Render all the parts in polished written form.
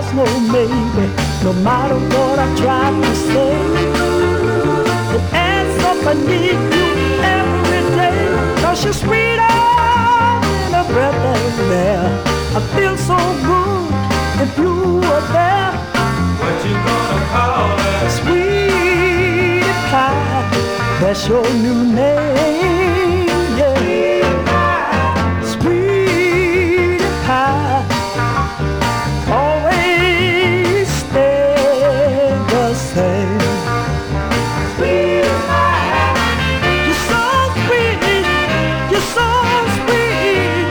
there's no maybe, no matter what I try to say. It ends up I need you every day, 'cause you're sweeter than a breath of air. I feel so good if you were there. What you gonna call it? Sweet pie, that's your new name, yeah. Sweet pie, always stay the same. Sweet pie, you're so sweet, you're so sweet.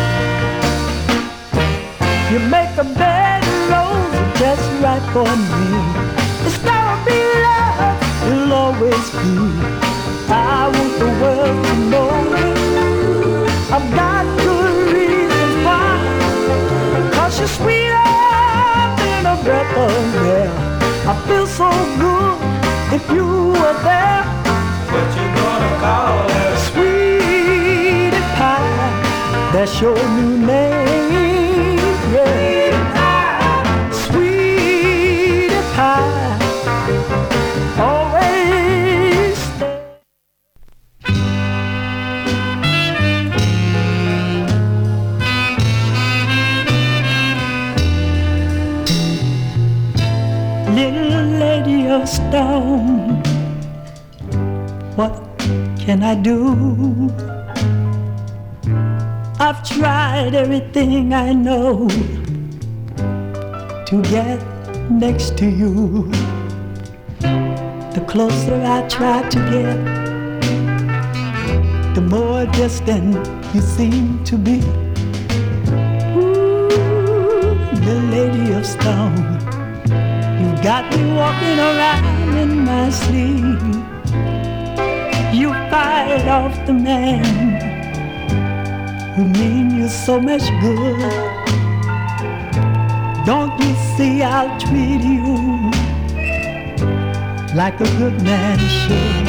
You make a bed rose just right for me. It's gotta be love, it'll always be. I want the world to know I've got good reasons why. 'Cause you're sweeter than a breath of air. I feel so good if you were there. What you gonna call it? Sweet pie, that's your new name, yeah. Sweet pie, always stay. Little lady of stone, what can I do? I've tried everything I know to get next to you. The closer I try to get, the more distant you seem to be. Ooh, the lady of stone, you got me walking around in my sleep. You fight off the man who mean you so much good. Don't you see I'll treat you like a good man should?